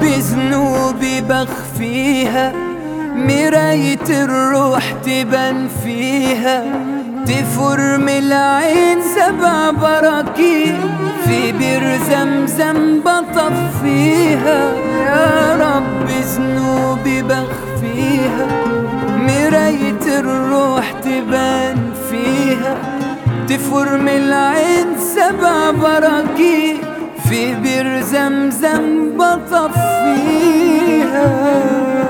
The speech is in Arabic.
ذنوبي بخفيها، مراية الروح تبان فيها، تفر من العين 7 براكين، في بير زمزم بطفيها. يا رب ذنوبي بخفيها، مراية الروح تبان فيها، تفر من العين 7 براكين، في بير زمزم بطفيها.